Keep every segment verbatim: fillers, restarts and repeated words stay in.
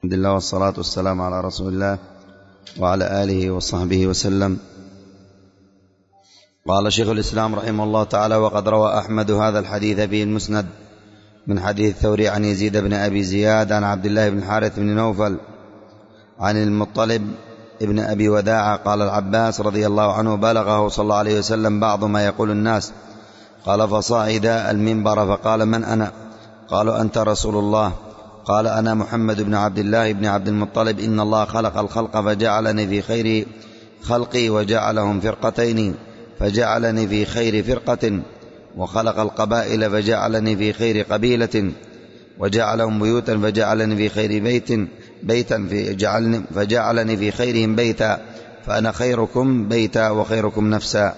الحمد لله والصلاة والسلام على رسول الله وعلى آله وصحبه وسلم. قال شيخ الإسلام رحمه الله تعالى: وقد روى أحمد هذا الحديث في المسند من حديث الثوري عن يزيد بن أبي زياد عن عبد الله بن الحارث بن نوفل عن المطلب ابن أبي وداعة قال العباس رضي الله عنه: بلغه صلى الله عليه وسلم بعض ما يقول الناس. قال: فصعد المنبر فقال: من أنا؟ قالوا: أنت رسول الله. قال: أنا محمد بن عبد الله بن عبد المطلب. إن الله خلق الخلق فجعلني في خير خلقي وجعلهم فرقتين فجعلني في خير فرقة، وخلق القبائل فجعلني في خير قبيلة، وجعلهم بيوتا فجعلني في خير بيت بيتا فجعلني, فجعلني في خيرهم بيتا، فأنا خيركم بيتا وخيركم نفسا.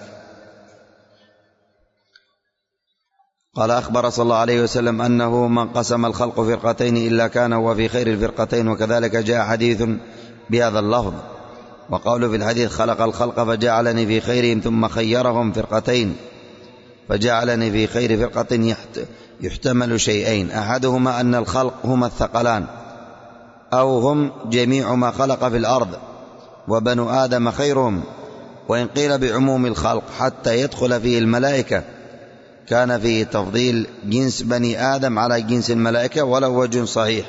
قال: أخبر صلى الله عليه وسلم أنه من قسم الخلق فرقتين إلا كان هو في خير الفرقتين، وكذلك جاء حديث بهذا اللفظ. وقوله في الحديث: خلق الخلق فجعلني في خيرهم ثم خيرهم فرقتين فجعلني في خير فرقة، يحتمل شيئين: أحدهما أن الخلق هم الثقلان، أو هم جميع ما خلق في الأرض، وبنو آدم خيرهم. وإن قيل بعموم الخلق حتى يدخل فيه الملائكة كان فيه تفضيل جنس بني آدم على جنس الملائكة، ولو وجه صحيح.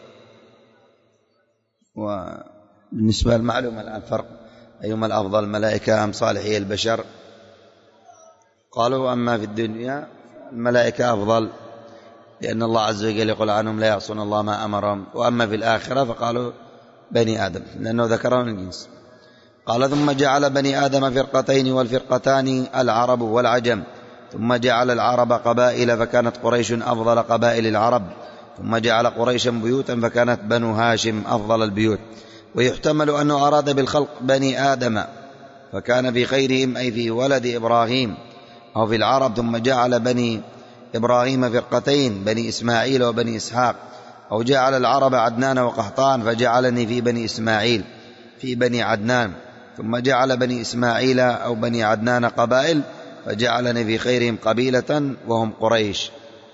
وبالنسبة للمعلومة الآن فرق أيهما الأفضل، الملائكة أم صالحي البشر؟ قالوا: أما في الدنيا الملائكة أفضل، لأن الله عز وجل يقول عنهم: لا يعصون الله ما أمرهم. وأما في الآخرة فقالوا بني آدم، لأنه ذكرهم الجنس. قال: ثم جعل بني آدم فرقتين، والفرقتان العرب والعجم. ثم جعل العرب قبائل، فكانت قريش أفضل قبائل العرب. ثم جعل قريشا بيوتا، فكانت بنو هاشم أفضل البيوت. ويحتمل أنه أراد بالخلق بني آدم فكان في خيرهم، أي في ولد إبراهيم، أو في العرب. ثم جعل بني إبراهيم فرقتين، بني إسماعيل وبني إسحاق. أو جعل العرب عدنان وقحطان، فجعلني في بني إسماعيل في بني عدنان. ثم جعل بني إسماعيل أو بني عدنان قبائل، فجعلني في خيرهم قبيلة وهم قريش.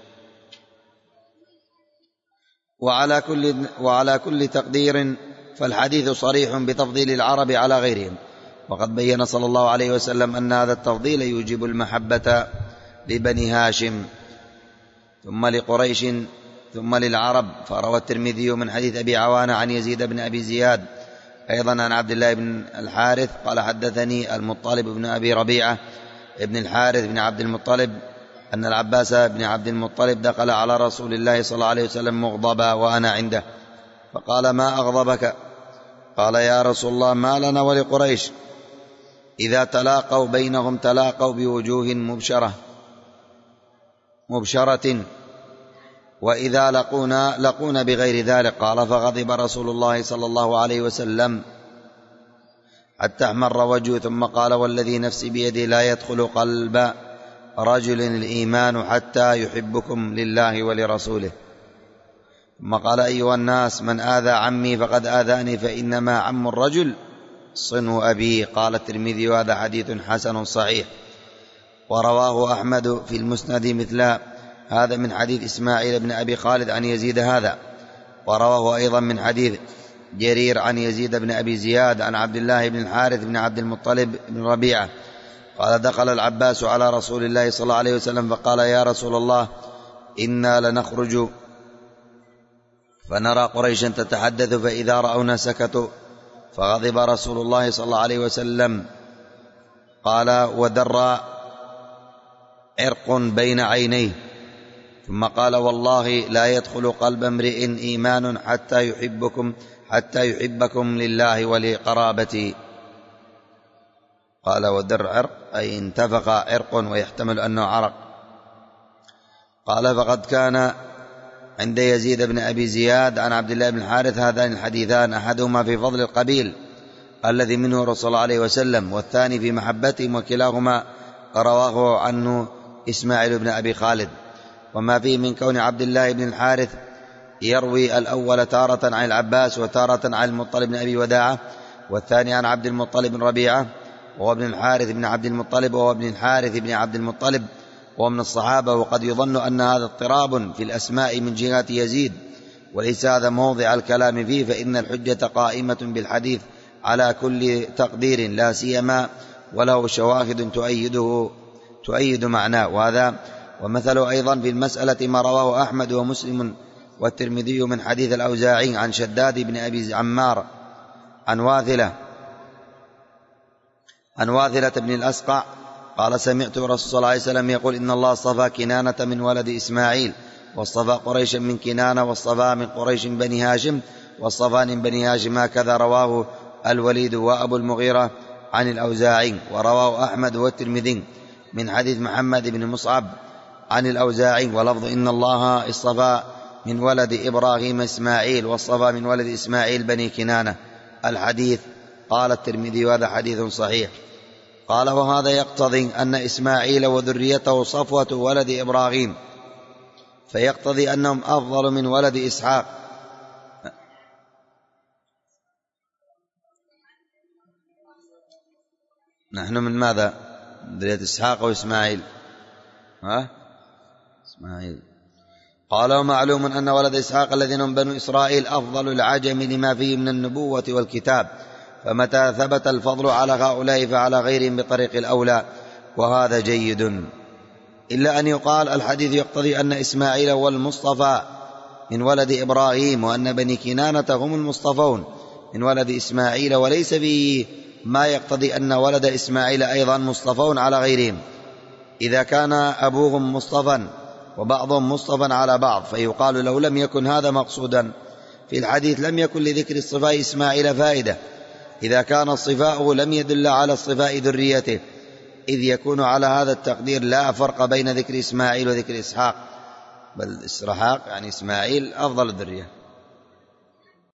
وعلى كل, وعلى كل تقدير فالحديث صريح بتفضيل العرب على غيرهم. وقد بين صلى الله عليه وسلم أن هذا التفضيل يوجب المحبة لبني هاشم، ثم لقريش، ثم للعرب. فروى الترمذي من حديث أبي عوانة عن يزيد بن أبي زياد أيضا عن عبد الله بن الحارث قال: حدثني المطلب بن أبي ربيعة ابن الحارث بن عبد المطلب أن العباس بن عبد المطلب دخل على رسول الله صلى الله عليه وسلم مغضبا وأنا عنده، فقال: ما أغضبك؟ قال: يا رسول الله، ما لنا ولقريش إذا تلاقوا بينهم تلاقوا بوجوه مبشرة مبشرة وإذا لقونا لقونا بغير ذلك. قال: فغضب رسول الله صلى الله عليه وسلم حتى احمر وجهه، ثم قال: والذي نفسي بيده لا يدخل قلب رجل الإيمان حتى يحبكم لله ولرسوله. ثم قال: أيها الناس، من آذى عمي فقد آذاني، فإنما عم الرجل صنو أبيه. قال الترمذي: وهذا حديث حسن صحيح. ورواه أحمد في المسند مثل هذا من حديث إسماعيل بن أبي خالد عن يزيد هذا. ورواه أيضا من حديث جرير عن يزيد بن أبي زياد عن عبد الله بن الحارث بن عبد المطلب بن ربيعة قال: دخل العباس على رسول الله صلى الله عليه وسلم فقال: يا رسول الله، إنا لنخرج فنرى قريشا تتحدث، فإذا رأونا سكتوا. فغضب رسول الله صلى الله عليه وسلم. قال: ودر عرق بين عينيه. ثم قال: والله لا يدخل قلب امرئ إيمان حتى يحبكم حتى يحبكم لله ولقرابتي. قال: ودر عرق أي انتفخ عرق، ويحتمل أنه عرق. قال: فقد كان عند يزيد بن أبي زياد عن عبد الله بن الحارث هذان الحديثان، أحدهما في فضل القبيل الذي منه رسول الله عليه وسلم، والثاني في محبتهم، وكلاهما رواه عنه إسماعيل بن أبي خالد. وما فيه من كون عبد الله بن الحارث يروي الأول تارة عن العباس وتارة عن المطلب بن أبي وداعة، والثاني عن عبد المطلب بن ربيعة وهو ابن الحارث بن عبد المطلب وهو ابن الحارث بن عبد المطلب ومن الصحابة. وقد يظن أن هذا اضطراب في الأسماء من جهة يزيد، وليس هذا موضع الكلام فيه، فإن الحجة قائمة بالحديث على كل تقدير لا سيما وله شواهد تؤيده تؤيد معناه. وهذا ومثله أيضا في المسألة ما رواه أحمد ومسلم والترمذي من حديث الأوزاعي عن شداد بن أبي عمار عن واثلة عن واثلة بن الأسقع قال سمعت رسول صلى الله عليه وسلم يقول إن الله اصطفى كنانة من ولد إسماعيل، واصطفى قريشا من كنانة، واصطفى من قريش بني هاشم، واصطفى من بني هاشم. هكذا رواه الوليد وأبو المغيرة عن الأوزاعي. ورواه أحمد والترمذي من حديث محمد بن مصعب عن الأوزاعي ولفظ إن الله اصطفى من ولد إبراهيم إسماعيل، واصطفى من ولد إسماعيل بني كنانة الحديث. قال الترمذي وهذا حديث صحيح. قال وهذا يقتضي أن إسماعيل وذريته صفوة ولد إبراهيم، فيقتضي أنهم أفضل من ولد إسحاق. نحن من ماذا؟ ذرية إسحاق وإسماعيل. ها؟ إسماعيل. قال ومعلوم أن ولد إسحاق الذين هم بنو إسرائيل أفضل العجم لما فيه من النبوة والكتاب، فمتى ثبت الفضل على هؤلاء فعلى غيرهم بطريق الأولى، وهذا جيد. إلا أن يقال الحديث يقتضي أن إسماعيل هو المصطفى من ولد إبراهيم، وأن بني كنانة هم المصطفون من ولد إسماعيل، وليس به ما يقتضي أن ولد إسماعيل أيضا مصطفون على غيرهم، إذا كان أبوهم مصطفى وبعضهم مصطفى على بعض، فيقال لو لم يكن هذا مقصودا في الحديث لم يكن لذكر اصطفاء إسماعيل فائدة، إذا كان الصفاء لم يدل على اصطفاء ذريته، إذ يكون على هذا التقدير لا فرق بين ذكر إسماعيل وذكر إسحاق، بل إسحاق يعني إسماعيل أفضل الذرية.